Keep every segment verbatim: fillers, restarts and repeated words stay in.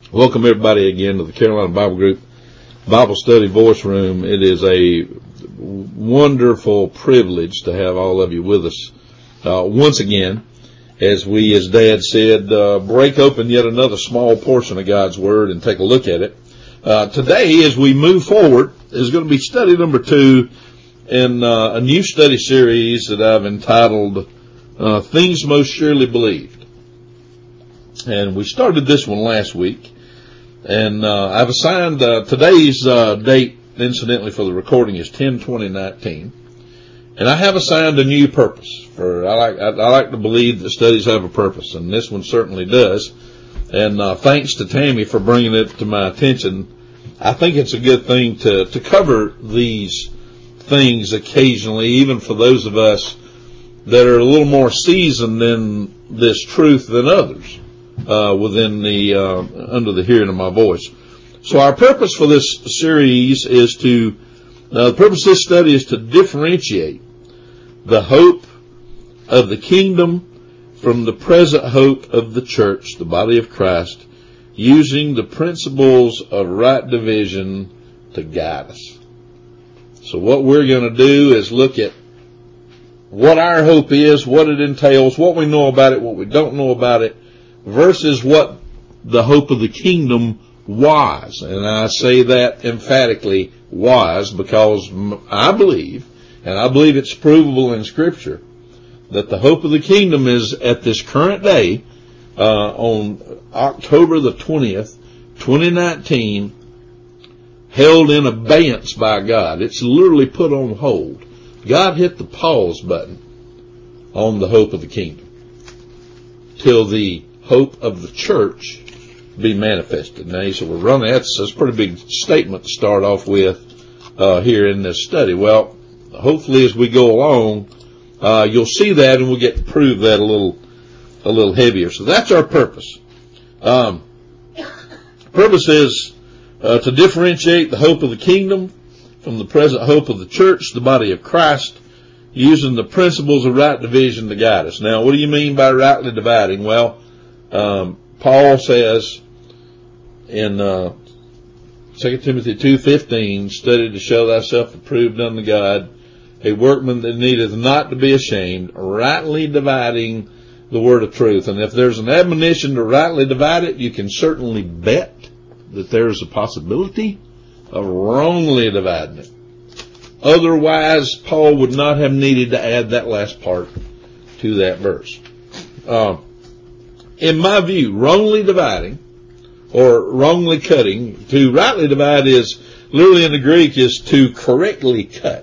Welcome everybody again to the Carolina Bible Group Bible Study Voice Room. It is a wonderful privilege to have all of you with us uh, once again as we, as Dad said, uh, break open yet another small portion of God's Word and take a look at it. Uh, today, as we move forward, is going to be study number two in uh, a new study series that I've entitled uh, Things Most Surely Believed. And we started this one last week. And uh, I've assigned uh, today's uh, date, incidentally, for the recording is ten twenty nineteen, and I have assigned a new purpose. For I like I, I like to believe that studies have a purpose, and this one certainly does. And uh, thanks to Tammy for bringing it to my attention. I think it's a good thing to to cover these things occasionally, even for those of us that are a little more seasoned in this truth than others. Uh, within the, uh, under the hearing of my voice. So our purpose for this series is to, uh, the purpose of this study is to differentiate the hope of the kingdom from the present hope of the church, the body of Christ, using the principles of right division to guide us. So what we're going to do is look at what our hope is, what it entails, what we know about it, what we don't know about it, versus what the hope of the kingdom was. And I say that emphatically was because I believe, and I believe it's provable in Scripture, that the hope of the kingdom is at this current day, uh, on October the twentieth, twenty nineteen, held in abeyance by God. It's literally put on hold. God hit the pause button on the hope of the kingdom till the hope of the church be manifested. Now you say, well, Ronnie, that's, that's a pretty big statement to start off with uh, here in this study. Well, hopefully as we go along, uh, you'll see that and we'll get to prove that a little a little heavier. So that's our purpose. Um, purpose is uh, to differentiate the hope of the kingdom from the present hope of the church, the body of Christ, using the principles of right division to guide us. Now, what do you mean by rightly dividing? Well, Um, Paul says in uh, Second Timothy two fifteen, study to show thyself approved unto God, a workman that needeth not to be ashamed, rightly dividing the word of truth. And if there's an admonition to rightly divide it, you can certainly bet that there's a possibility of wrongly dividing it. Otherwise, Paul would not have needed to add that last part to that verse. Um, In my view, wrongly dividing or wrongly cutting, to rightly divide is, literally in the Greek, is to correctly cut,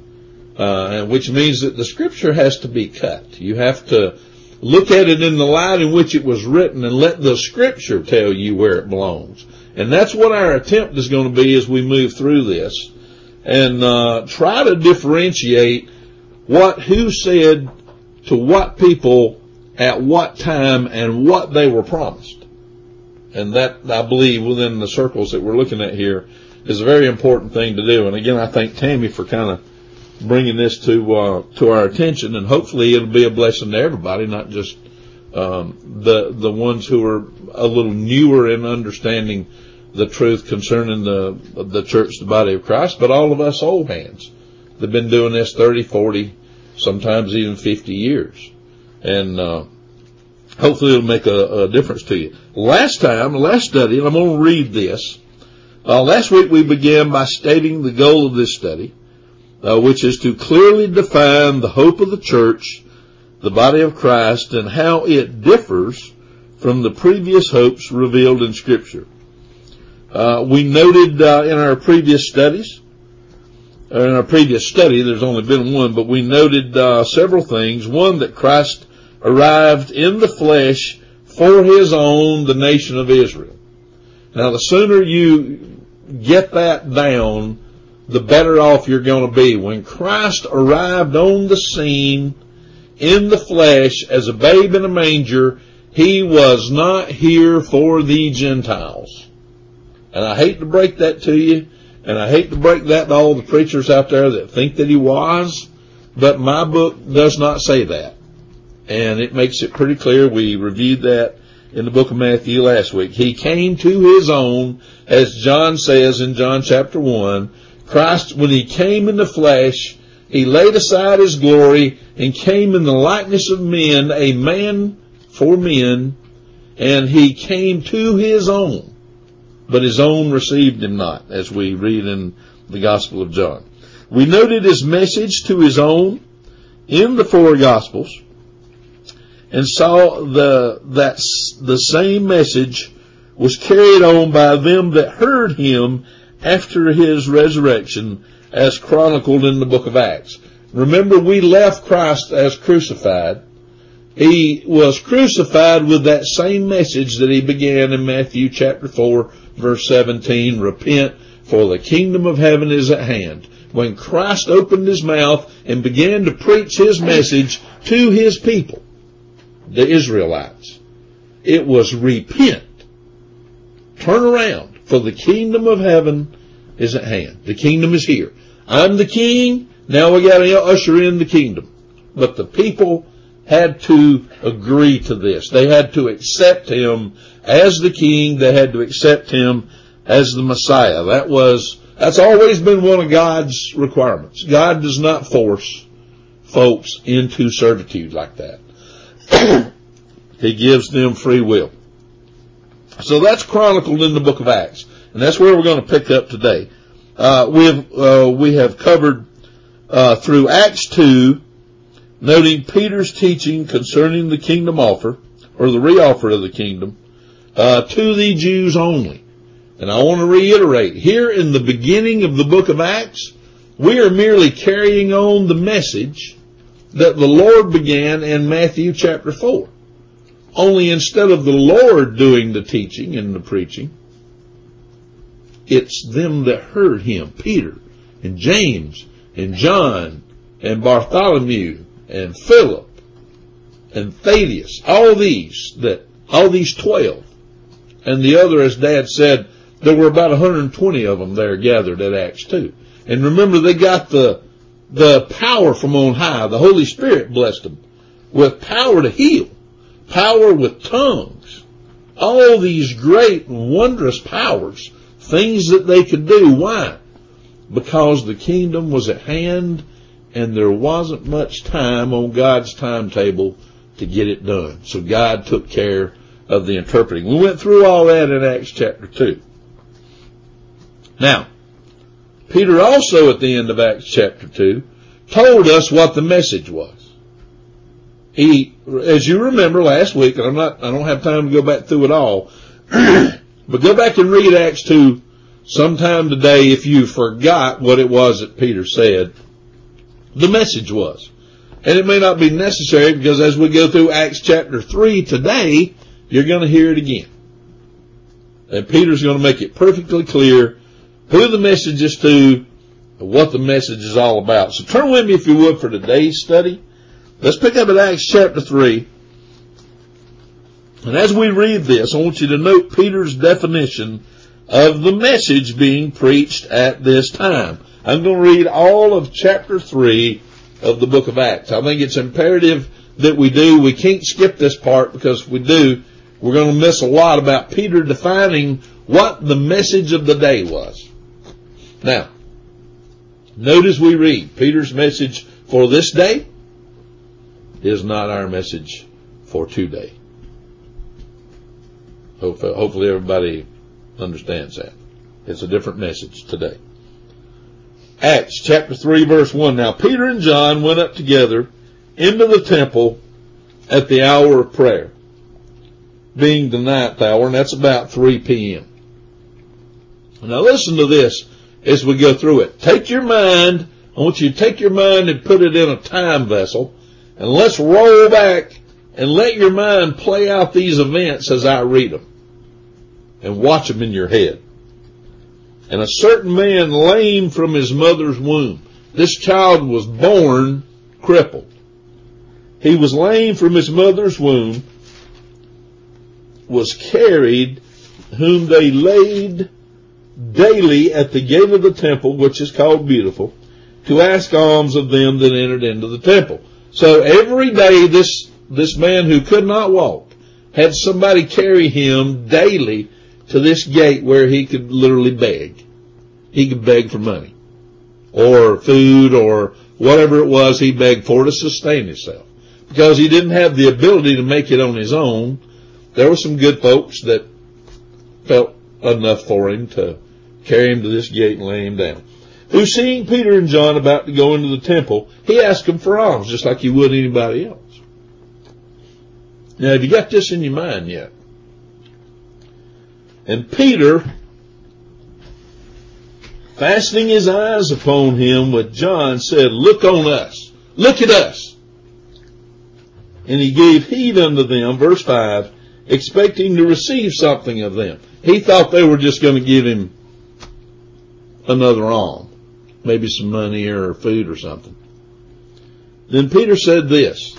uh, which means that the Scripture has to be cut. You have to look at it in the light in which it was written and let the Scripture tell you where it belongs. And that's what our attempt is going to be as we move through this and uh, try to differentiate what, who said to what people at what time and what they were promised. And that, I believe, within the circles that we're looking at here is a very important thing to do. And again, I thank Tammy for kind of bringing this to, uh, to our attention, and hopefully it'll be a blessing to everybody, not just, um, the, the ones who are a little newer in understanding the truth concerning the, the church, the body of Christ, but all of us old hands that have been doing this thirty, forty, sometimes even fifty years. And uh, hopefully it'll make a, a difference to you. Last time, last study, and I'm going to read this. Uh, last week we began by stating the goal of this study, uh, which is to clearly define the hope of the church, the body of Christ, and how it differs from the previous hopes revealed in Scripture. Uh, we noted uh, in our previous studies, in our previous study, there's only been one, but we noted uh, several things. One, that Christ arrived in the flesh for his own, the nation of Israel. Now, the sooner you get that down, the better off you're going to be. When Christ arrived on the scene in the flesh as a babe in a manger, he was not here for the Gentiles. And I hate to break that to you, and I hate to break that to all the preachers out there that think that he was, but my book does not say that. And it makes it pretty clear. We reviewed that in the book of Matthew last week. He came to his own, as John says in John chapter one. Christ, when he came in the flesh, he laid aside his glory and came in the likeness of men, a man for men, and he came to his own, but his own received him not, as we read in the Gospel of John. We noted his message to his own in the four Gospels, and saw the that the same message was carried on by them that heard him after his resurrection, as chronicled in the book of Acts. Remember, we left Christ as crucified. He was crucified with that same message that he began in Matthew chapter four, verse seventeen, repent, for the kingdom of heaven is at hand. When Christ opened his mouth and began to preach his message to his people, the Israelites, it was repent, turn around, for the kingdom of heaven is at hand. The kingdom is here. I'm the king, now we got to usher in the kingdom. But the people had to agree to this. They had to accept him as the king. They had to accept him as the Messiah. That was, that's always been one of God's requirements. God does not force folks into servitude like that. He gives them free will. So that's chronicled in the book of Acts. And that's where we're going to pick up today. Uh, we have, uh, we have covered, uh, through Acts two, noting Peter's teaching concerning the kingdom offer, or the reoffer of the kingdom, uh, to the Jews only. And I want to reiterate, here in the beginning of the book of Acts, we are merely carrying on the message that the Lord began in Matthew chapter four. Only instead of the Lord doing the teaching and the preaching, it's them that heard him, Peter and James and John and Bartholomew and Philip and Thaddeus, all these that, all these twelve. And the other, as Dad said, there were about one hundred twenty of them there gathered at Acts two. And remember, they got the, the power from on high. The Holy Spirit blessed them with power to heal, power with tongues, all these great and wondrous powers, things that they could do. Why? Because the kingdom was at hand and there wasn't much time on God's timetable to get it done. So God took care of the interpreting. We went through all that in Acts chapter two. Now, Peter also at the end of Acts chapter two told us what the message was. He, as you remember last week, and I'm not, I don't have time to go back through it all, but go back and read Acts two sometime today if you forgot what it was that Peter said the message was. And it may not be necessary, because as we go through Acts chapter three today, you're going to hear it again. And Peter's going to make it perfectly clear who the message is to and what the message is all about. So turn with me, if you would, for today's study. Let's pick up at Acts chapter three. And as we read this, I want you to note Peter's definition of the message being preached at this time. I'm going to read all of chapter three of the book of Acts. I think it's imperative that we do. We can't skip this part, because if we do, we're going to miss a lot about Peter defining what the message of the day was. Now, note as we read, Peter's message for this day is not our message for today. Hopefully everybody understands that. It's a different message today. Acts chapter three verse one. Now Peter and John went up together into the temple at the hour of prayer, being the ninth hour, and that's about three p.m. Now listen to this as we go through it. Take your mind, I want you to take your mind and put it in a time vessel, and let's roll back and let your mind play out these events as I read them, and watch them in your head. And a certain man lame from his mother's womb. This child was born crippled. He was lame from his mother's womb, was carried, whom they laid daily at the gate of the temple, which is called Beautiful, to ask alms of them that entered into the temple. So every day this, this man who could not walk had somebody carry him daily to this gate where he could literally beg. He could beg for money or food or whatever it was he begged for to sustain himself. Because he didn't have the ability to make it on his own, there were some good folks that felt enough for him to carry him to this gate and lay him down. Who, seeing Peter and John about to go into the temple, he asked them for alms, just like he would anybody else. Now, have you got this in your mind yet? And Peter, fastening his eyes upon him with John, said, "Look on us. Look at us." And he gave heed unto them, verse five, expecting to receive something of them. He thought they were just going to give him another alms, maybe some money or food or something. Then Peter said this.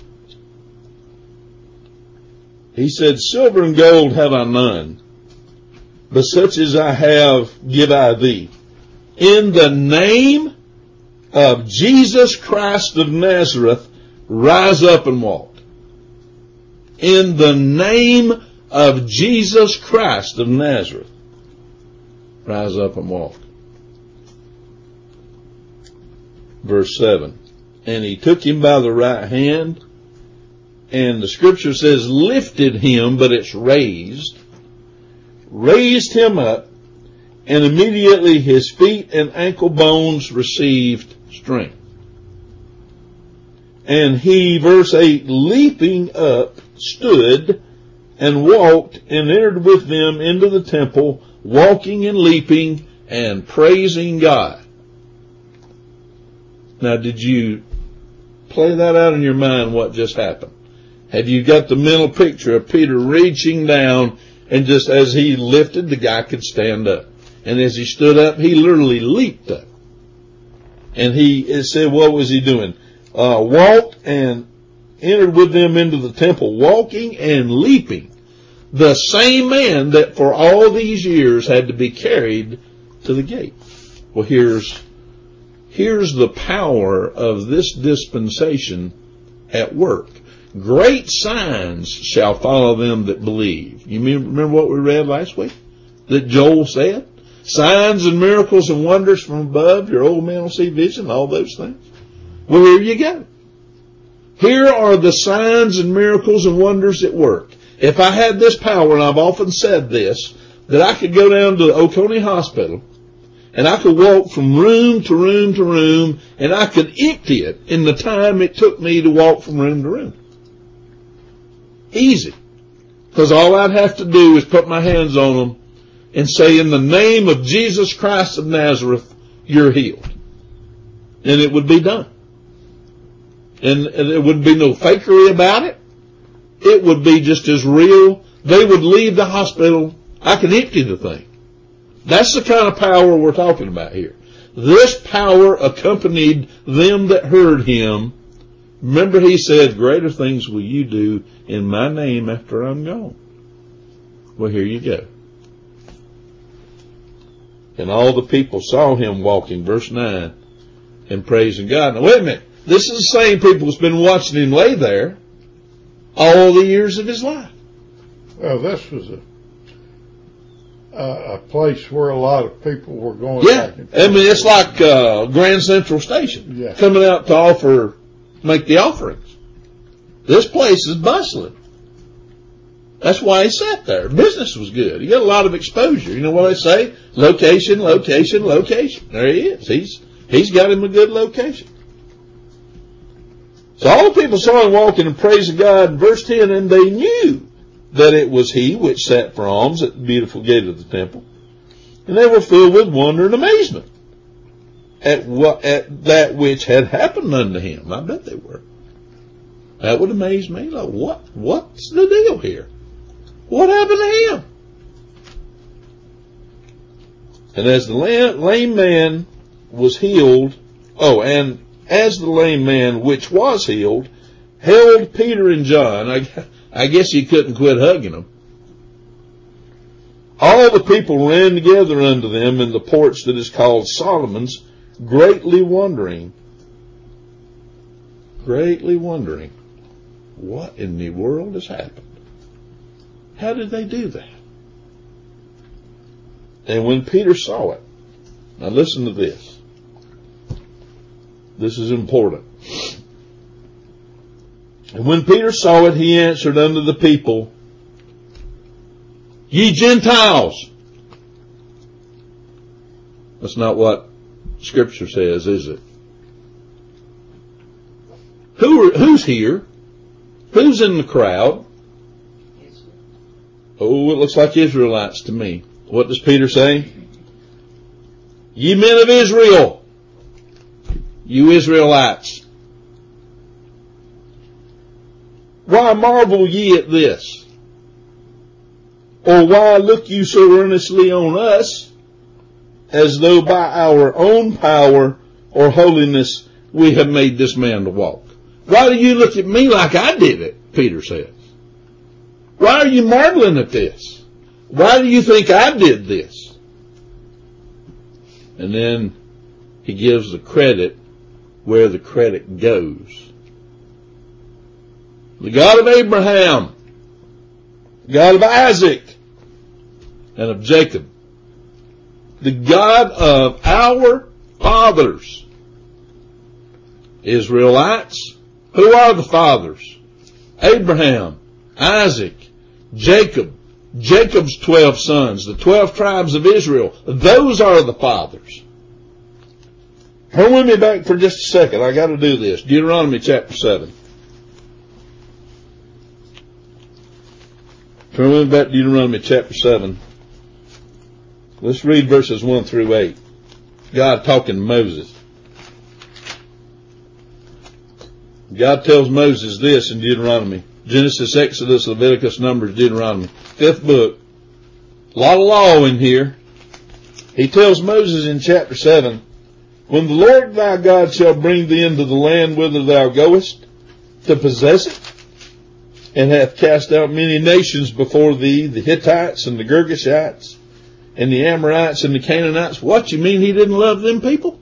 He said, "Silver and gold have I none, but such as I have give I thee. In the name of Jesus Christ of Nazareth, rise up and walk." In the name of Jesus Christ of Nazareth, rise up and walk. Verse seven, and he took him by the right hand, and the scripture says lifted him, but it's raised, raised him up, and immediately his feet and ankle bones received strength. And he, verse eight, leaping up, stood and walked and entered with them into the temple, walking and leaping and praising God. Now, did you play that out in your mind, what just happened? Have you got the mental picture of Peter reaching down, and just as he lifted, the guy could stand up. And as he stood up, he literally leaped up. And he, it said, what was he doing? Uh, walked and entered with them into the temple, walking and leaping. The same man that for all these years had to be carried to the gate. Well, here's, here's the power of this dispensation at work. Great signs shall follow them that believe. You remember what we read last week? That Joel said? Signs and miracles and wonders from above. Your old man will see vision, all those things. Well, here you go. Here are the signs and miracles and wonders at work. If I had this power, and I've often said this, that I could go down to Oconee Hospital, and I could walk from room to room to room, and I could empty it in the time it took me to walk from room to room. Easy. Because all I'd have to do is put my hands on them and say, in the name of Jesus Christ of Nazareth, you're healed. And it would be done. And, and there wouldn't be no fakery about it. It would be just as real. They would leave the hospital. I could empty the thing. That's the kind of power we're talking about here. This power accompanied them that heard him. Remember, he said, greater things will you do in my name after I'm gone. Well, here you go. And all the people saw him walking, verse nine, and praising God. Now, wait a minute. This is the same people who's been watching him lay there all the years of his life. Well, this was a uh, a place where a lot of people were going. Yeah, back and forth. I mean, it's like uh, Grand Central Station, yeah, coming out to offer, make the offerings. This place is bustling. That's why he sat there. Business was good. He got a lot of exposure. You know what I say? Location, location, location. There he is. He's he's got him a good location. So all the people saw him walking and praising God in verse ten, and they knew that it was he which sat for alms at the beautiful gate of the temple. And they were filled with wonder and amazement at what, at that which had happened unto him. I bet they were. That would amaze me. Like, what, what's the deal here? What happened to him? And as the lame man was healed, oh, and as the lame man which was healed held Peter and John, I, I guess he couldn't quit hugging them. All the people ran together unto them in the porch that is called Solomon's, greatly wondering, greatly wondering, what in the world has happened? How did they do that? And when Peter saw it, now listen to this. This is important. And when Peter saw it, he answered unto the people, Ye Gentiles. That's not what Scripture says, is it? Who are, who's here? Who's in the crowd? Oh, it looks like Israelites to me. What does Peter say? Ye men of Israel, you Israelites, why marvel ye at this? Or why look you so earnestly on us, as though by our own power or holiness we have made this man to walk? Why do you look at me like I did it? Peter says. Why are you marveling at this? Why do you think I did this? And then he gives the credit where the credit goes. The God of Abraham, the God of Isaac, and of Jacob, the God of our fathers. Israelites, who are the fathers? Abraham, Isaac, Jacob, Jacob's twelve sons, the twelve tribes of Israel. Those are the fathers. Turn with me back for just a second. I got to do this. Deuteronomy chapter seven. Turn with me back to Deuteronomy chapter seven. Let's read verses one through eight. God talking to Moses. God tells Moses this in Deuteronomy. Genesis, Exodus, Leviticus, Numbers, Deuteronomy. Fifth book. A lot of law in here. He tells Moses in chapter seven, When the Lord thy God shall bring thee into the land whither thou goest, to possess it, and hath cast out many nations before thee, the Hittites and the Girgashites, and the Amorites and the Canaanites. What, you mean he didn't love them people?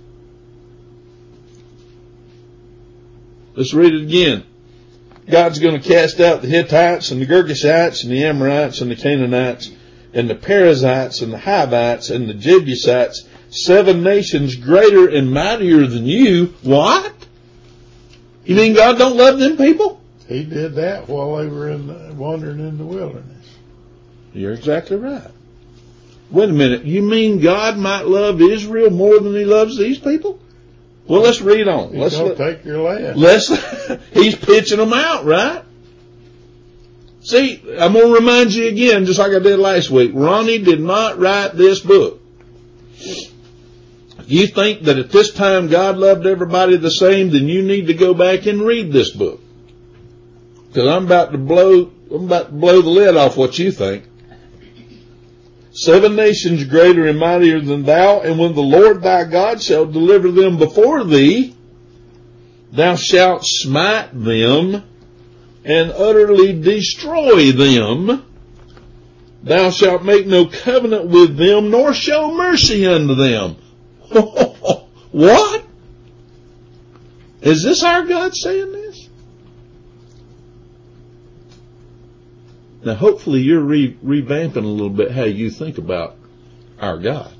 Let's read it again. God's going to cast out the Hittites and the Girgashites and the Amorites and the Canaanites and the Perizzites and the Hivites and the Jebusites, seven nations greater and mightier than you. What? You mean God don't love them people? He did that while they were in the, wandering in the wilderness. You're exactly right. Wait a minute. You mean God might love Israel more than he loves these people? Well, let's read on. He's let's gonna let, take your land. Let's. He's pitching them out, right? See, I'm going to remind you again, just like I did last week. Ronnie did not write this book. If you think that at this time God loved everybody the same, then you need to go back and read this book. Because I'm about to blow, I'm about to blow the lid off what you think. Seven nations greater and mightier than thou, and when the Lord thy God shall deliver them before thee, thou shalt smite them and utterly destroy them. Thou shalt make no covenant with them, nor show mercy unto them. What? Is this our God saying this? Now, hopefully you're re- revamping a little bit how you think about our God.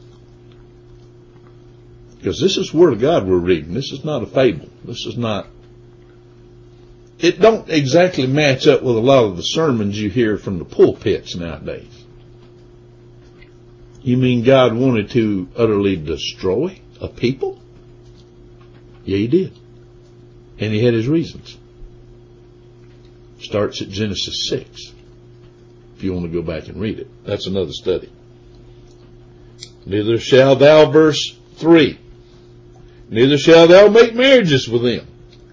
Because this is the Word of God we're reading. This is not a fable. This is not... It don't exactly match up with a lot of the sermons you hear from the pulpits nowadays. You mean God wanted to utterly destroy a people? Yeah, he did. And he had his reasons. Starts at Genesis six. If you want to go back and read it. That's another study. Neither shall thou, verse three, neither shall thou make marriages with them.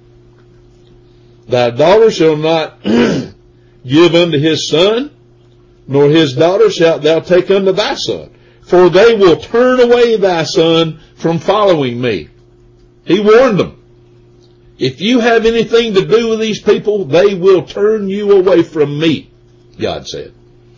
Thy daughter shall not give unto his son, nor his daughter shalt thou take unto thy son. For they will turn away thy son from following me. He warned them. If you have anything to do with these people, they will turn you away from me, God said,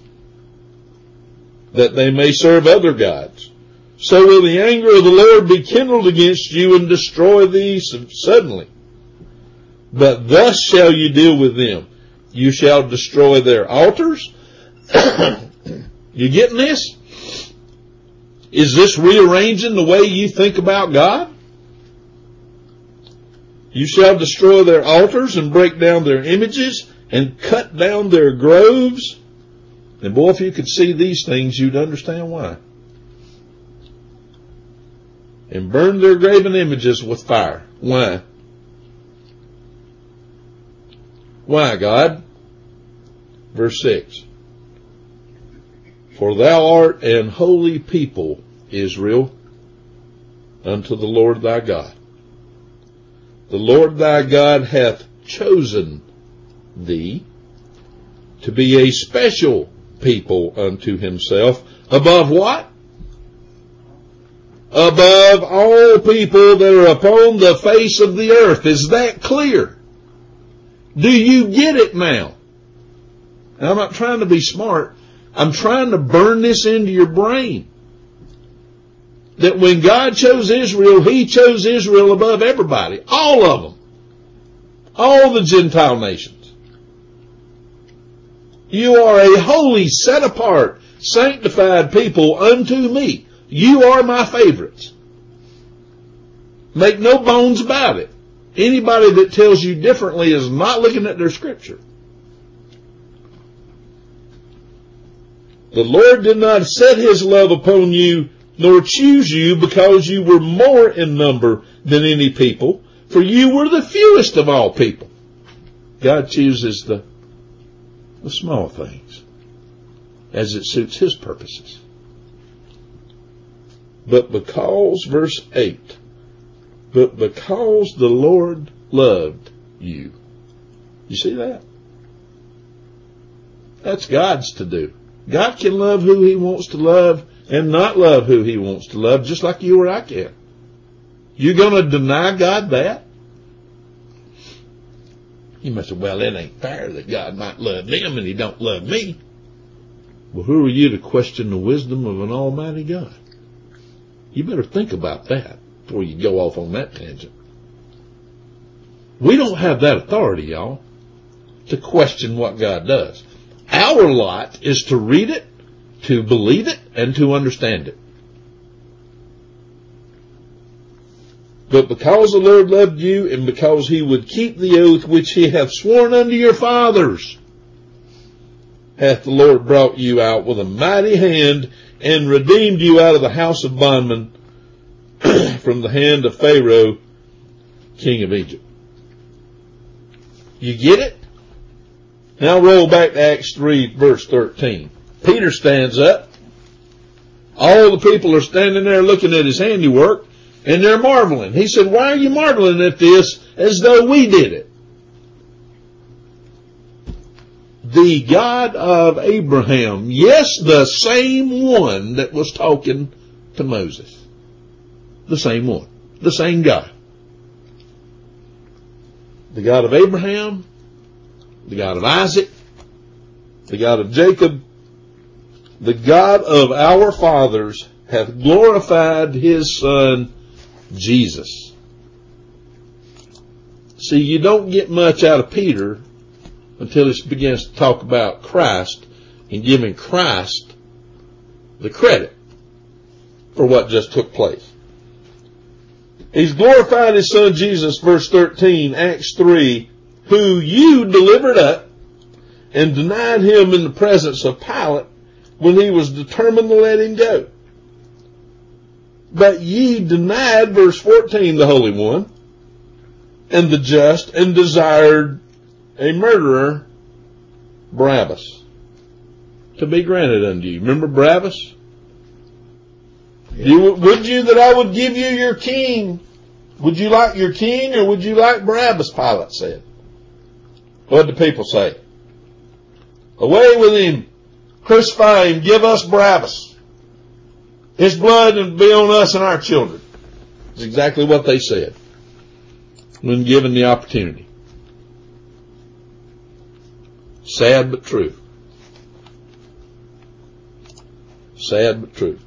that they may serve other gods. So will the anger of the Lord be kindled against you and destroy thee suddenly. But thus shall you deal with them. You shall destroy their altars You getting this? Is this rearranging the way you think about God? You shall destroy their altars and break down their images and cut down their groves. And boy, if you could see these things, you'd understand why. And burn their graven images with fire. Why? Why, God? Verse six. For thou art an holy people, Israel, unto the Lord thy God. The Lord thy God hath chosen thee to be a special people unto himself. Above what? Above all people that are upon the face of the earth. Is that clear? Do you get it now? And I'm not trying to be smart. I'm trying to burn this into your brain. That when God chose Israel, He chose Israel above everybody. All of them. All the Gentile nations. You are a holy, set apart, sanctified people unto me. You are my favorites. Make no bones about it. Anybody that tells you differently is not looking at their scripture. The Lord did not set His love upon you, nor choose you because you were more in number than any people, for you were the fewest of all people. God chooses the, the small things as it suits His purposes. But because, verse eight, but because the Lord loved you. You see that? That's God's to do. God can love who He wants to love and not love who He wants to love, just like you or I can. You going to deny God that? You must say, well, it ain't fair that God might love them and He don't love me. Well, who are you to question the wisdom of an almighty God? You better think about that before you go off on that tangent. We don't have that authority, y'all, to question what God does. Our lot is to read it, to believe it, and to understand it. But because the Lord loved you, and because He would keep the oath which He hath sworn unto your fathers, hath the Lord brought you out with a mighty hand, and redeemed you out of the house of bondmen from the hand of Pharaoh, king of Egypt. You get it? Now roll back to Acts three, verse thirteen. Peter stands up. All the people are standing there looking at his handiwork, and they're marveling. He said, why are you marveling at this as though we did it? The God of Abraham, yes, the same one that was talking to Moses. The same one. The same God. The God of Abraham, the God of Isaac, the God of Jacob, the God of our fathers hath glorified His Son, Jesus. See, you don't get much out of Peter until he begins to talk about Christ and giving Christ the credit for what just took place. He's glorified His Son Jesus, verse thirteen, Acts three, who you delivered up and denied Him in the presence of Pilate when he was determined to let Him go. But ye denied, verse fourteen, the Holy One and the just, and desired a murderer, Barabbas, to be granted unto you. Remember Barabbas? Yeah. You, would you that I would give you your king? Would you like your king, or would you like Barabbas? Pilate said. What did the people say? Away with him. Crucify him. Give us Barabbas. His blood will be on us and our children. That's exactly what they said when given the opportunity. Sad but true. Sad but true.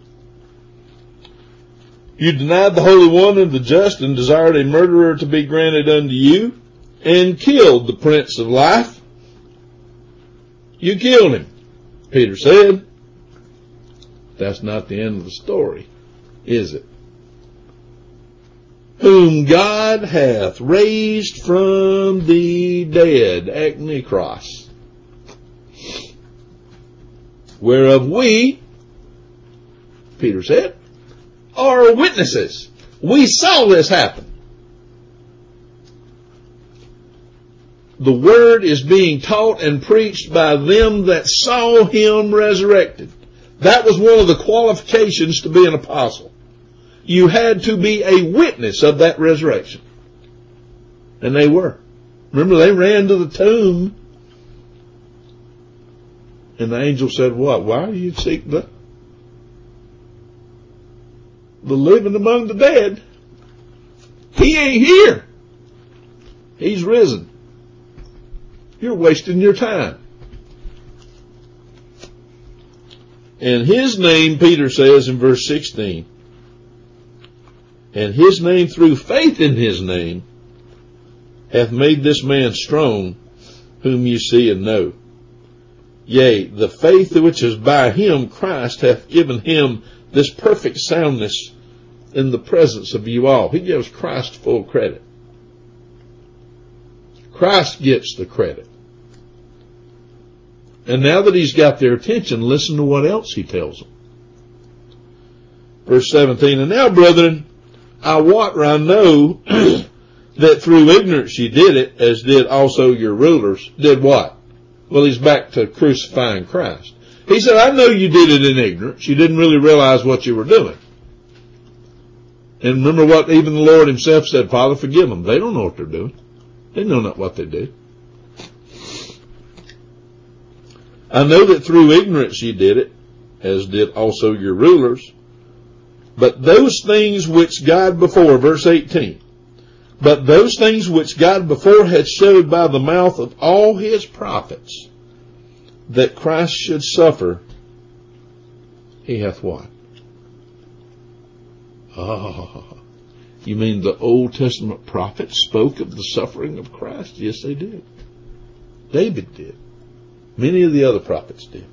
You denied the Holy One and the just, and desired a murderer to be granted unto you, and killed the Prince of Life. You killed him. Peter said, that's not the end of the story, is it? Whom God hath raised from the dead, ek nekros, whereof we, Peter said, are witnesses. We saw this happen. The word is being taught and preached by them that saw him resurrected. That was one of the qualifications to be an apostle. You had to be a witness of that resurrection. And they were. Remember, they ran to the tomb. And the angel said, what? Why do you seek the, the living among the dead? He ain't here. He's risen. You're wasting your time. And his name, Peter says in verse sixteen, and his name through faith in his name hath made this man strong, whom you see and know. Yea, the faith which is by him Christ hath given him this perfect soundness in the presence of you all. He gives Christ full credit. Christ gets the credit. And now that he's got their attention, listen to what else he tells them. Verse seventeen, and now, brethren, I wot or I know that through ignorance ye did it, as did also your rulers. Did what? Well, he's back to crucifying Christ. He said, I know you did it in ignorance. You didn't really realize what you were doing. And remember what even the Lord himself said, Father, forgive them. They don't know what they're doing. They know not what they do. I know that through ignorance ye did it, as did also your rulers. But those things which God before, verse eighteen, but those things which God before had showed by the mouth of all his prophets, that Christ should suffer, he hath what? Ah, you mean the Old Testament prophets spoke of the suffering of Christ? Yes, they did. David did. Many of the other prophets did.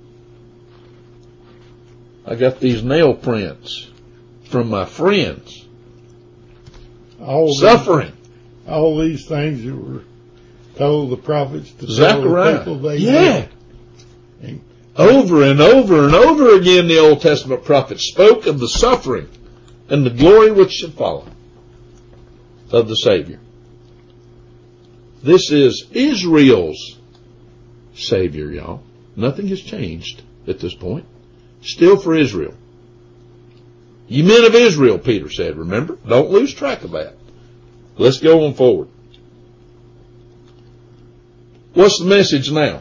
I got these nail prints from my friends. All Suffering. These, all these things that were told the prophets to Zechariah. tell the people they yeah. did. Over and over and over again the Old Testament prophets spoke of the suffering and the glory which should follow of the Savior. This is Israel's Savior, y'all. Nothing has changed at this point. Still for Israel. You men of Israel, Peter said, remember? Don't lose track of that. Let's go on forward. What's the message now?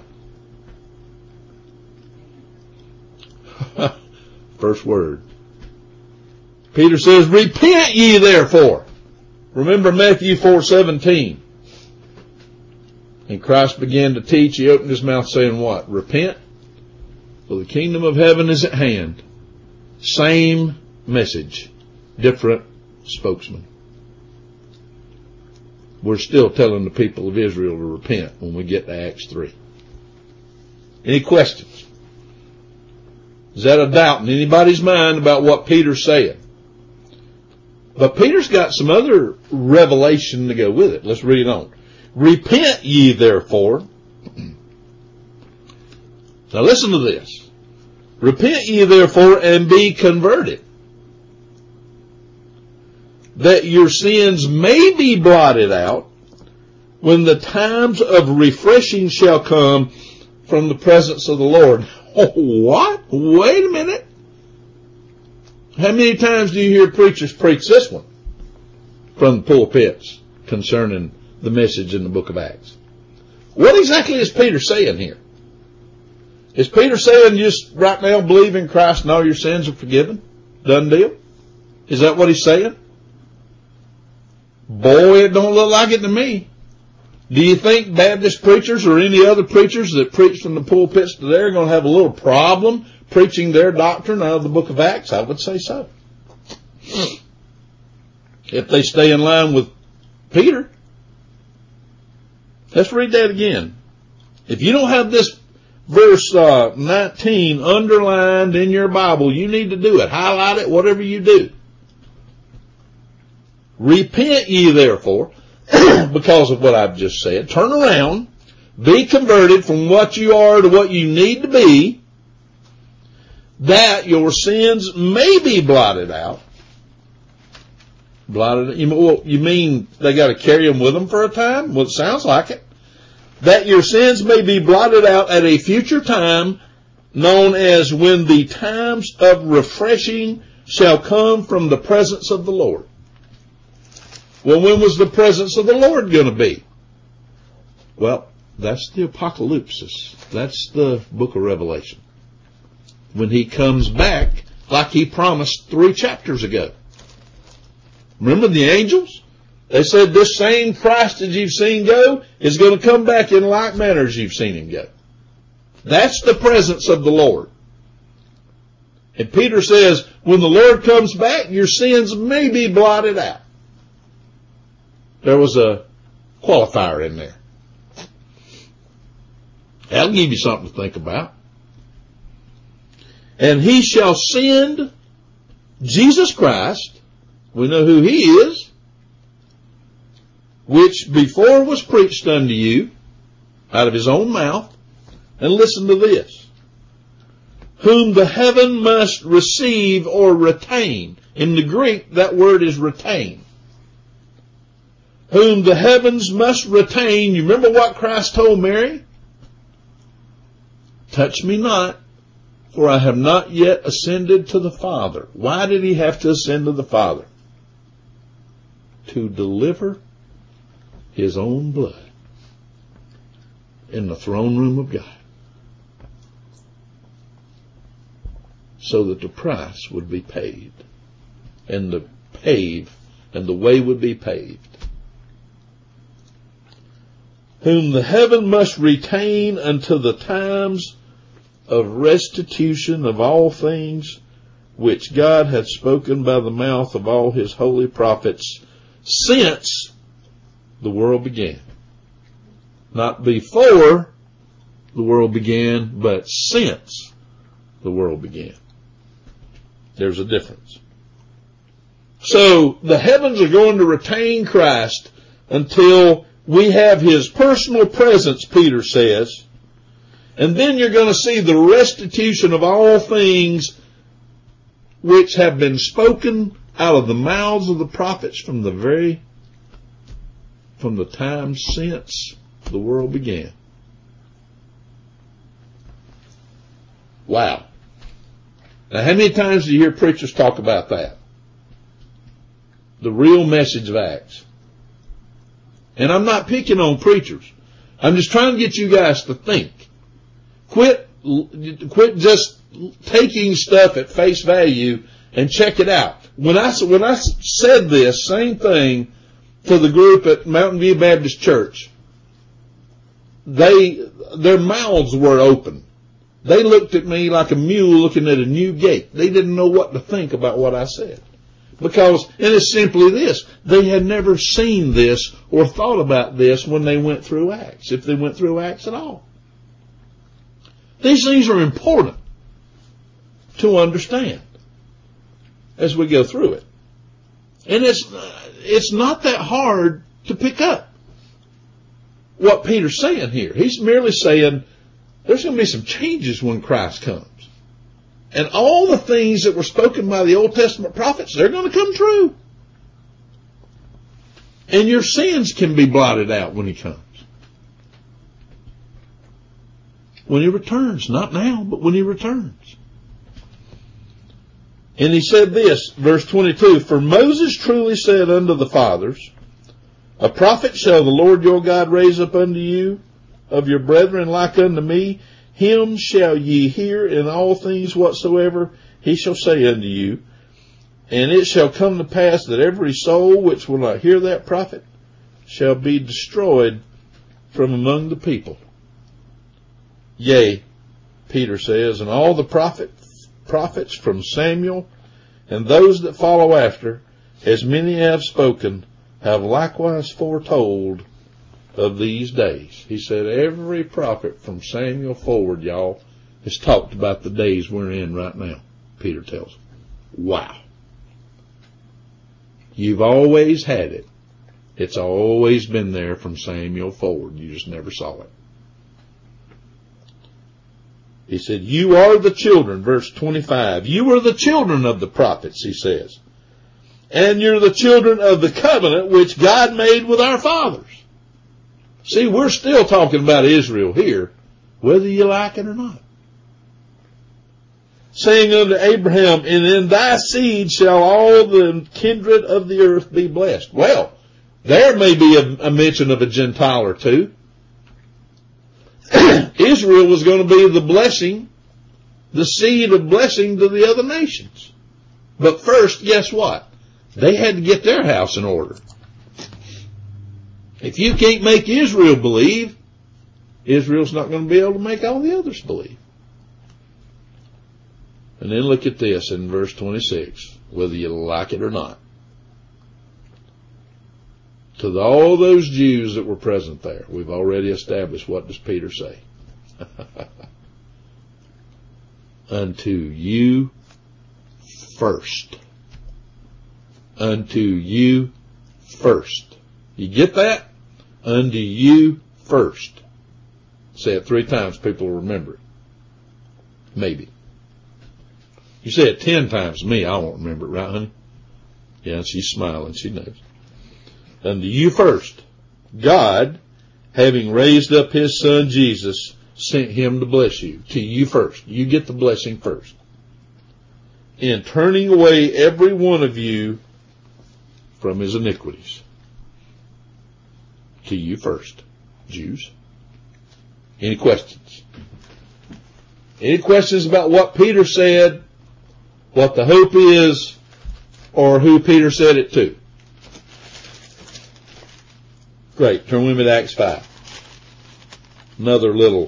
First word. Peter says, repent ye therefore. Remember Matthew four seventeen. And Christ began to teach. He opened his mouth saying what? Repent, for the kingdom of heaven is at hand. Same message, different spokesman. We're still telling the people of Israel to repent when we get to Acts three. Any questions? Is that a doubt in anybody's mind about what Peter's saying? But Peter's got some other revelation to go with it. Let's read on. Repent ye therefore. Now listen to this. Repent ye therefore and be converted, that your sins may be blotted out when the times of refreshing shall come from the presence of the Lord. Oh, what? Wait a minute. How many times do you hear preachers preach this one from the pulpits concerning the message in the book of Acts? What exactly is Peter saying here? Is Peter saying just right now believe in Christ and all your sins are forgiven? Done deal? Is that what he's saying? Boy, it don't look like it to me. Do you think Baptist preachers or any other preachers that preach from the pulpits today are going to have a little problem preaching their doctrine out of the book of Acts? I would say so. If they stay in line with Peter. Let's read that again. If you don't have this verse uh, nineteen underlined in your Bible. You need to do it. Highlight it, whatever you do. Repent ye therefore, because of what I've just said. Turn around. Be converted from what you are to what you need to be, that your sins may be blotted out. Blotted, you, well, you mean they got to carry them with them for a time? Well, it sounds like it. That your sins may be blotted out at a future time, known as when the times of refreshing shall come from the presence of the Lord. Well, when was the presence of the Lord going to be? Well, that's the Apocalypse. That's the book of Revelation. When he comes back, like he promised three chapters ago. Remember the angels? They said this same Christ that you've seen go is going to come back in like manner as you've seen him go. That's the presence of the Lord. And Peter says, when the Lord comes back, your sins may be blotted out. There was a qualifier in there. That'll give you something to think about. And he shall send Jesus Christ, we know who he is, which before was preached unto you out of his own mouth. And listen to this. Whom the heaven must receive or retain. In the Greek, that word is retain. Whom the heavens must retain. You remember what Christ told Mary? Touch me not, for I have not yet ascended to the Father. Why did he have to ascend to the Father? To deliver his own blood in the throne room of God, so that the price would be paid, and the pave and the way would be paved. Whom the heaven must retain unto the times of restitution of all things, which God hath spoken by the mouth of all his holy prophets, since the world began. Not before the world began, but since the world began. There's a difference. So the heavens are going to retain Christ until we have his personal presence, Peter says. And then you're going to see the restitution of all things which have been spoken out of the mouths of the prophets from the very, from the time since the world began. Wow. Now, how many times do you hear preachers talk about that? The real message of Acts. And I'm not picking on preachers. I'm just trying to get you guys to think. Quit, quit just taking stuff at face value and check it out. When I, when I said this same thing to the group at Mountain View Baptist Church, they, their mouths were open. They looked at me like a mule looking at a new gate. They didn't know what to think about what I said. Because, and it's simply this, they had never seen this or thought about this when they went through Acts, if they went through Acts at all. These things are important to understand as we go through it. And it's, it's not that hard to pick up what Peter's saying here. He's merely saying there's going to be some changes when Christ comes. And all the things that were spoken by the Old Testament prophets, they're going to come true. And your sins can be blotted out when he comes. When he returns. Not now, but when he returns. And he said this, verse twenty-two, For Moses truly said unto the fathers, A prophet shall the Lord your God raise up unto you of your brethren like unto me. Him shall ye hear in all things whatsoever he shall say unto you. And it shall come to pass that every soul which will not hear that prophet shall be destroyed from among the people. Yea, Peter says, and all the prophets, prophets from Samuel and those that follow after, as many have spoken, have likewise foretold of these days. He said every prophet from Samuel forward, y'all, has talked about the days we're in right now, Peter tells them. Wow. You've always had it. It's always been there from Samuel forward. You just never saw it. He said, you are the children, verse twenty-five. You are the children of the prophets, he says. And you're the children of the covenant which God made with our fathers. See, we're still talking about Israel here, whether you like it or not. Saying unto Abraham, and in thy seed shall all the kindred of the earth be blessed. Well, there may be a, a mention of a Gentile or two. Israel was going to be the blessing, the seed of blessing to the other nations. But first, guess what? They had to get their house in order. If you can't make Israel believe, Israel's not going to be able to make all the others believe. And then look at this in verse twenty-six, whether you like it or not. To all those Jews that were present there, we've already established, what does Peter say? Unto you first. Unto you first. You get that? Unto you first. Say it three times, people will remember it. Maybe. You say it ten times to me, I won't remember it, right, honey? Yeah, she's smiling, she knows. Unto you first, God, having raised up his son Jesus, sent him to bless you. To you first. You get the blessing first. In turning away every one of you from his iniquities. To you first, Jews. Any questions? Any questions about what Peter said, what the hope is, or who Peter said it to? Great. Turn with me to Acts five. Another little,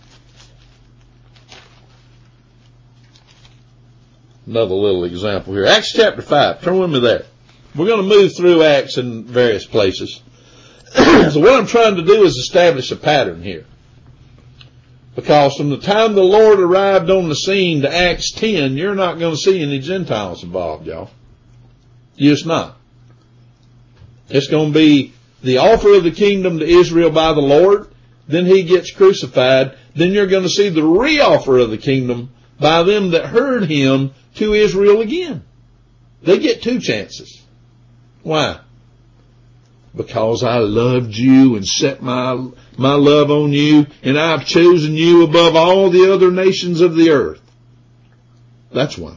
another little example here. Acts chapter five. Turn with me there. We're going to move through Acts in various places. So what I'm trying to do is establish a pattern here. Because from the time the Lord arrived on the scene to Acts ten, you're not going to see any Gentiles involved, y'all. You're just not. It's going to be the offer of the kingdom to Israel by the Lord, then he gets crucified, then you're going to see the re-offer of the kingdom by them that heard him to Israel again. They get two chances. Why? Because I loved you and set my, my love on you, and I've chosen you above all the other nations of the earth. That's why.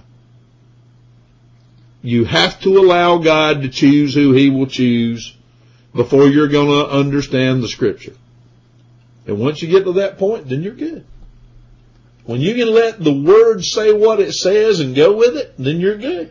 You have to allow God to choose who he will choose before you're going to understand the scripture. And once you get to that point, then you're good. When you can let the word say what it says and go with it, then you're good.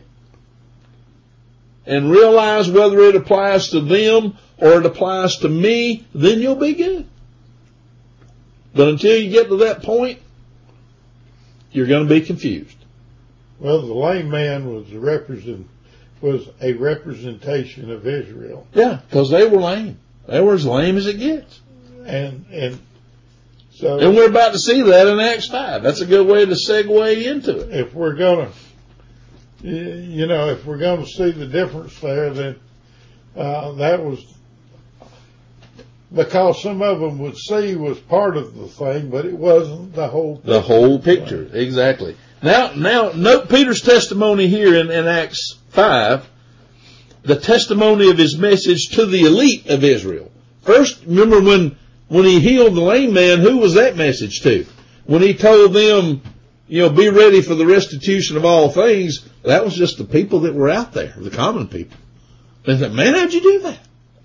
And realize whether it applies to them or it applies to me, then you'll be good. But until you get to that point, you're going to be confused. Well, the lame man was a represent was a representation of Israel. Yeah, because they were lame. They were as lame as it gets. And and so and we're about to see that in Acts five. That's a good way to segue into it. If we're gonna, you know, if we're gonna see the difference there, then uh, that was because some of them would see was part of the thing, but it wasn't the whole picture. The whole picture, exactly. Now, now note Peter's testimony here in, in Acts five, the testimony of his message to the elite of Israel. First, remember when, when he healed the lame man, who was that message to? When he told them, you know, be ready for the restitution of all things, that was just the people that were out there, the common people. They said, man, how'd you do that?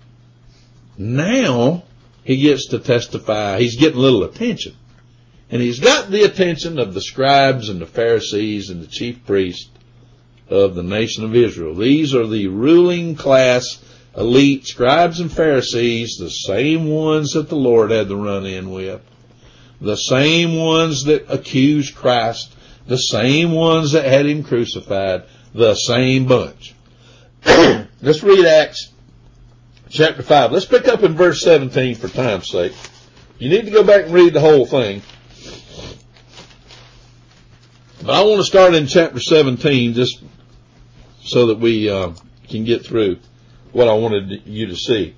Now, he gets to testify. He's getting a little attention. And he's got the attention of the scribes and the Pharisees and the chief priests of the nation of Israel. These are the ruling class, elite scribes and Pharisees, the same ones that the Lord had to run in with, the same ones that accused Christ, the same ones that had him crucified, the same bunch. Let's read Acts chapter five. Let's pick up in verse seventeen for time's sake. You need to go back and read the whole thing. But I want to start in chapter seventeen just so that we uh, can get through what I wanted you to see.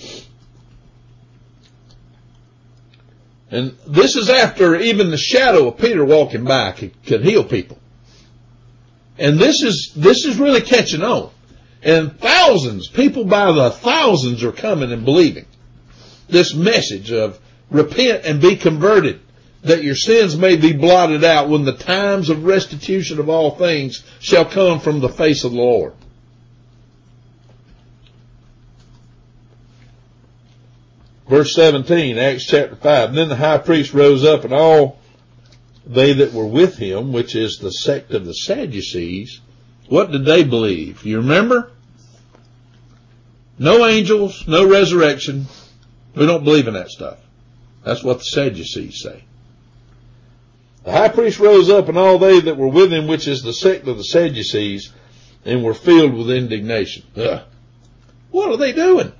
And this is after even the shadow of Peter walking by could, could heal people. And this is, this is really catching on. And thousands, people by the thousands are coming and believing this message of repent and be converted, that your sins may be blotted out when the times of restitution of all things shall come from the face of the Lord. Verse seventeen, Acts chapter five. Then the high priest rose up, and all they that were with him, which is the sect of the Sadducees, what did they believe? You remember? No angels, no resurrection. We don't believe in that stuff. That's what the Sadducees say. The high priest rose up, and all they that were with him, which is the sect of the Sadducees, and were filled with indignation. Ugh. What are they doing?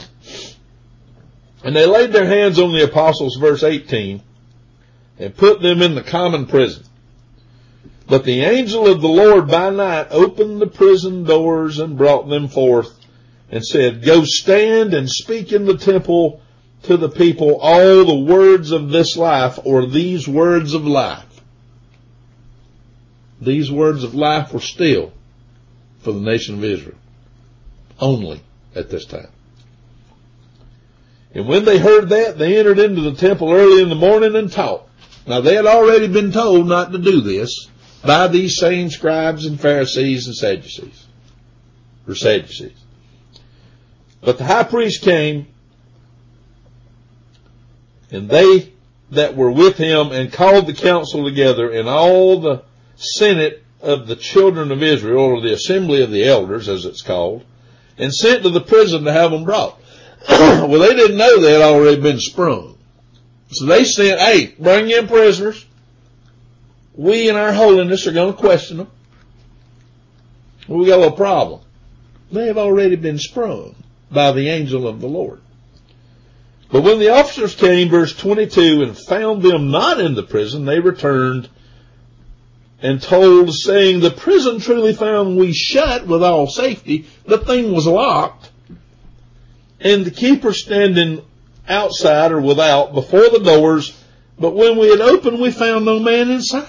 And they laid their hands on the apostles, verse eighteen, and put them in the common prison. But the angel of the Lord by night opened the prison doors and brought them forth, and said, Go stand and speak in the temple to the people all the words of this life, or these words of life. These words of life were still for the nation of Israel. Only at this time. And when they heard that, they entered into the temple early in the morning and taught. Now they had already been told not to do this by these same scribes and Pharisees and Sadducees. Or Sadducees. But the high priest came, and they that were with him, and called the council together, and all the senate of the children of Israel, or the assembly of the elders, as it's called, and sent to the prison to have them brought. Well, they didn't know they had already been sprung. So they sent, hey, bring in prisoners. We in our holiness are going to question them. Well, we got a little problem. They have already been sprung by the angel of the Lord. But when the officers came, verse twenty-two, and found them not in the prison, they returned and told, saying, The prison truly found we shut with all safety. The thing was locked. And the keeper standing outside or without before the doors, but when we had opened, we found no man inside.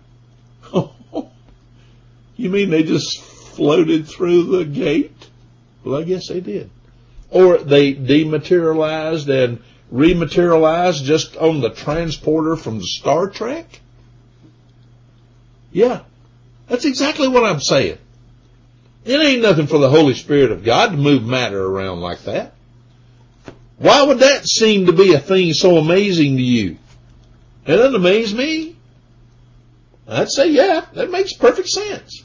You mean they just floated through the gate? Well, I guess they did. Or they dematerialized and rematerialized just on the transporter from Star Trek? Yeah, that's exactly what I'm saying. It ain't nothing for the Holy Spirit of God to move matter around like that. Why would that seem to be a thing so amazing to you? It doesn't amaze me. I'd say, yeah, that makes perfect sense.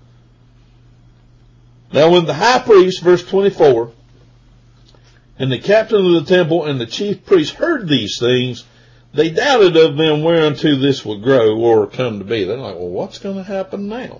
Now when the high priest, verse twenty-four, and the captain of the temple and the chief priest heard these things, they doubted of them whereunto this would grow or come to be. They're like, well, what's going to happen now?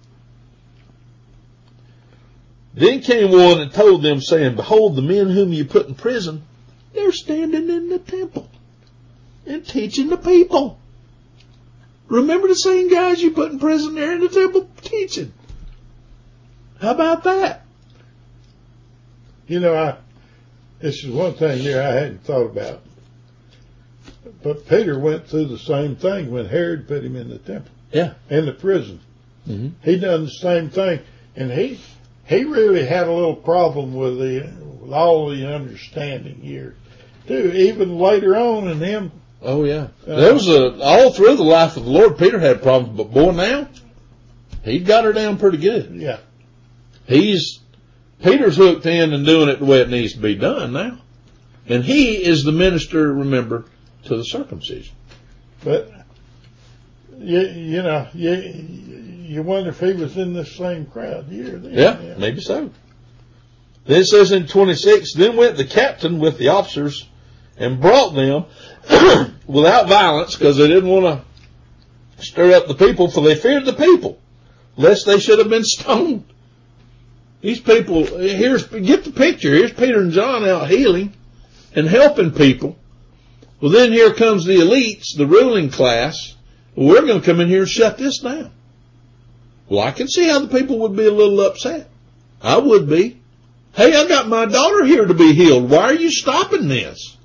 Then came one and told them, saying, Behold, the men whom you put in prison, they're standing in the temple and teaching the people. Remember the same guys you put in prison there in the temple teaching? How about that? You know, I, this is one thing here I hadn't thought about. But Peter went through the same thing when Herod put him in the temple. Yeah. In the prison. Mm-hmm. He done the same thing. And he he really had a little problem with the with all the understanding here, too. Even later on in him. Oh, yeah. Uh, there was a, all through the life of the Lord, Peter had problems. But boy, now, he got her down pretty good. Yeah. He's, Peter's hooked in and doing it the way it needs to be done now. And he is the minister, remember, to the circumcision. But, you, you know, you, you wonder if he was in this same crowd here. Then. Yeah, yeah, maybe so. Then it says in twenty-six, Then went the captain with the officers and brought them without violence, because they didn't want to stir up the people, for they feared the people, lest they should have been stoned. These people, here's, get the picture. Here's Peter and John out healing and helping people. Well, then here comes the elites, the ruling class. Well, we're going to come in here and shut this down. Well, I can see how the people would be a little upset. I would be. Hey, I got my daughter here to be healed. Why are you stopping this?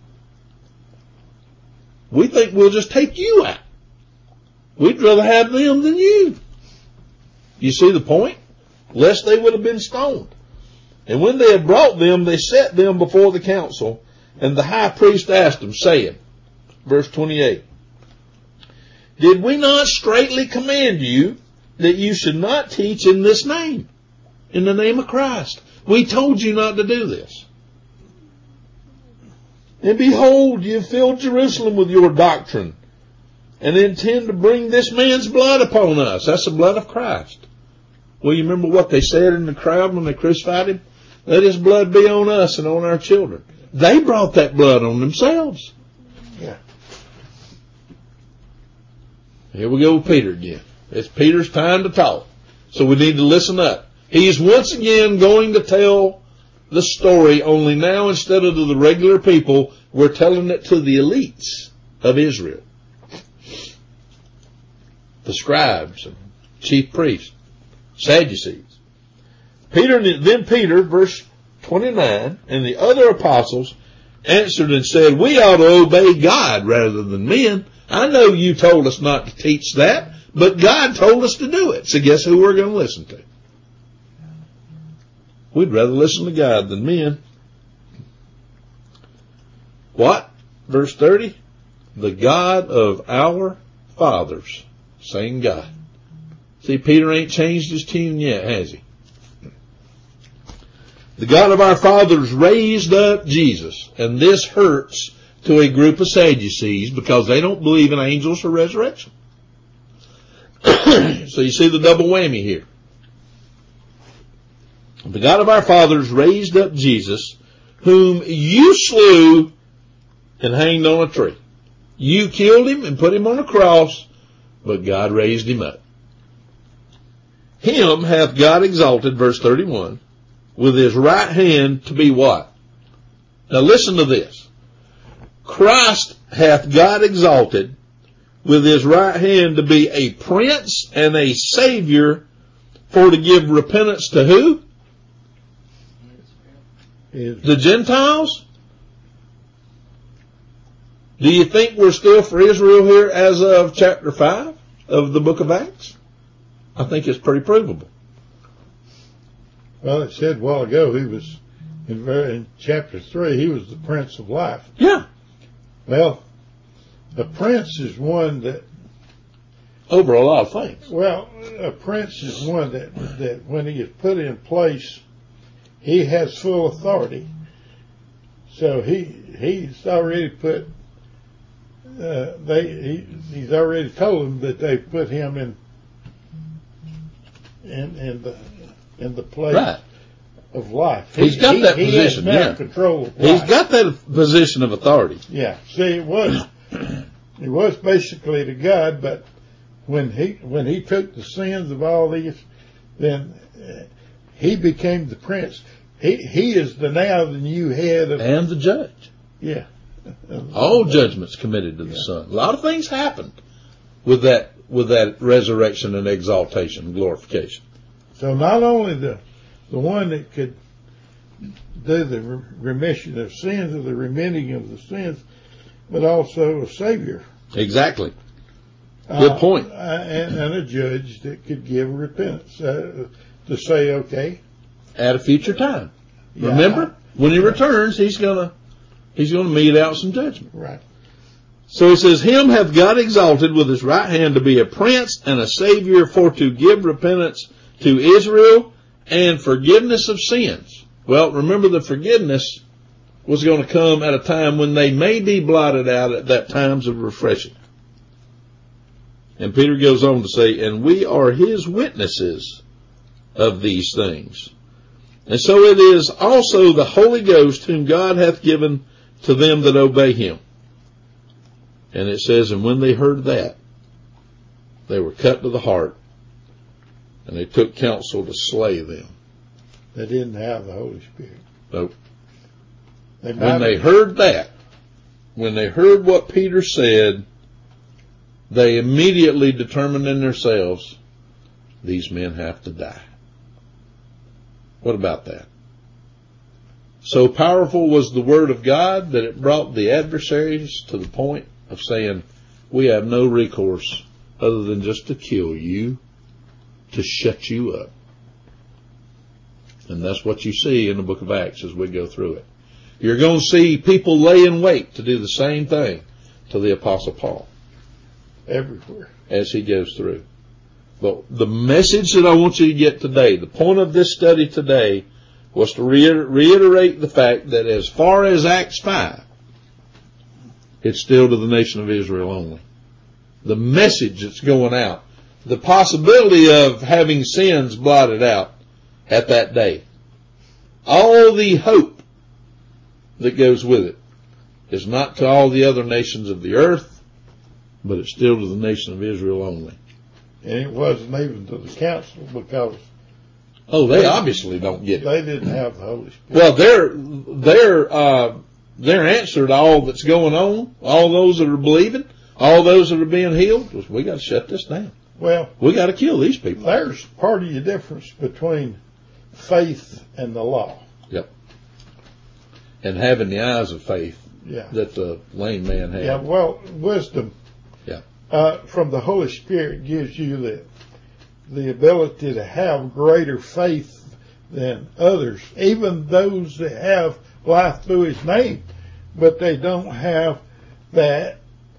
We think we'll just take you out. We'd rather have them than you. You see the point? Lest they would have been stoned. And when they had brought them, they set them before the council. And the high priest asked them, saying, verse twenty-eight, did we not straitly command you that you should not teach in this name, in the name of Christ? We told you not to do this. And behold, you have filled Jerusalem with your doctrine, and intend to bring this man's blood upon us. That's the blood of Christ. Well, you remember what they said in the crowd when they crucified him? Let his blood be on us and on our children. They brought that blood on themselves. Yeah. Here we go with Peter again. It's Peter's time to talk. So we need to listen up. He is once again going to tell the story, only now instead of to the regular people, we're telling it to the elites of Israel. The scribes and chief priests, Sadducees. Peter, then Peter, verse twenty-nine, and the other apostles answered and said, we ought to obey God rather than men. I know you told us not to teach that, but God told us to do it. So guess who we're going to listen to? We'd rather listen to God than men. What? Verse thirty? The God of our fathers. Same God. See, Peter ain't changed his tune yet, has he? The God of our fathers raised up Jesus. And this hurts to a group of Sadducees because they don't believe in angels or resurrection. So you see the double whammy here. The God of our fathers raised up Jesus, whom you slew and hanged on a tree. You killed him and put him on a cross, but God raised him up. Him hath God exalted, verse thirty-one, with his right hand to be what? Now listen to this. Christ hath God exalted with his right hand to be a prince and a savior for to give repentance to who? Israel. The Gentiles? Do you think we're still for Israel here as of chapter five of the book of Acts? I think it's pretty provable. Well, it said a while ago he was, in, in chapter three, he was the Prince of Life. Yeah. Well, a prince is one that... Over a lot of things. Well, a prince is one that, that when he is put in place, he has full authority. So he he's already put... Uh, they he, he's already told them that they put him in in in the in the place right. of life. He's he, got he, that he position. Has now yeah. control of He's life. got that position of authority. Yeah. See, it was it was basically to God, but when he when he took the sins of all these, then uh, he became the prince. He he is the now the new head of and the judge. Yeah. All judgments committed to the yeah. Son. A lot of things happened with that with that resurrection and exaltation and glorification. So not only the the one that could do the remission of sins or the remitting of the sins, but also a Savior. Exactly. Good uh, point. Uh, and, and a judge that could give repentance uh, to say, okay, at a future time. Yeah, Remember, I, when he returns, he's gonna he's gonna mete out some judgment. Right. So he says, him hath God exalted with his right hand to be a prince and a savior for to give repentance to Israel and forgiveness of sins. Well, remember the forgiveness was going to come at a time when they may be blotted out at that times of refreshing. And Peter goes on to say, and we are his witnesses of these things. And so it is also the Holy Ghost whom God hath given to them that obey him. And it says, and when they heard that, they were cut to the heart, and they took counsel to slay them. they didn't have the Holy Spirit. Nope. They when they heard that, when they heard what Peter said, they immediately determined in themselves, these men have to die. What about that? So powerful was the word of God that it brought the adversaries to the point of saying, we have no recourse other than just to kill you, to shut you up. And that's what you see in the book of Acts as we go through it. You're going to see people lay in wait to do the same thing to the Apostle Paul. Everywhere. As he goes through. But the message that I want you to get today, the point of this study today, was to reiterate the fact that as far as Acts five, it's still to the nation of Israel only. The message that's going out, the possibility of having sins blotted out at that day, all the hope that goes with it is not to all the other nations of the earth, but it's still to the nation of Israel only. And it wasn't even to the council because oh, they, they obviously don't get it. They didn't have the Holy Spirit. Well, their their uh, their answer to all that's going on, all those that are believing, all those that are being healed, was we got to shut this down. Well, we got to kill these people. There's part of the difference between faith and the law. Yep. And having the eyes of faith. Yeah. That the lame man had. Yeah. Well, wisdom. Yeah. Uh, from the Holy Spirit gives you the the ability to have greater faith than others, even those that have life through His name, but they don't have that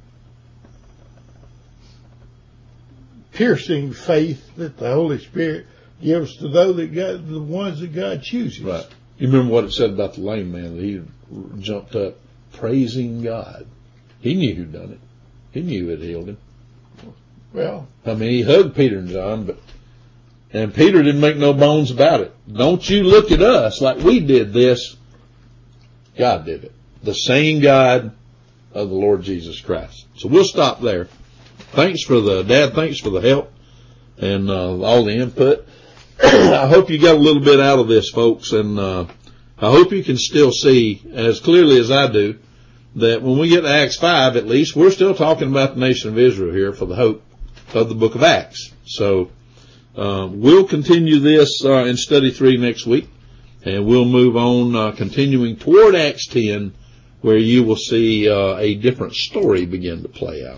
piercing faith that the Holy Spirit gives to those that God, the ones that God chooses. Right. You remember what it said about the lame man, that he jumped up praising God. He knew who'd done it. He knew it healed him. Well, I mean, he hugged Peter and John, but and Peter didn't make no bones about it. Don't you look at us like we did this. God did it. The same God of the Lord Jesus Christ. So we'll stop there. Thanks for the, Dad, thanks for the help and uh, all the input. I hope you got a little bit out of this, folks, and uh, I hope you can still see, as clearly as I do, that when we get to Acts five, at least, we're still talking about the nation of Israel here for the hope of the book of Acts. So uh, we'll continue this uh, in study three next week, and we'll move on, uh, continuing toward Acts ten, where you will see uh, a different story begin to play out.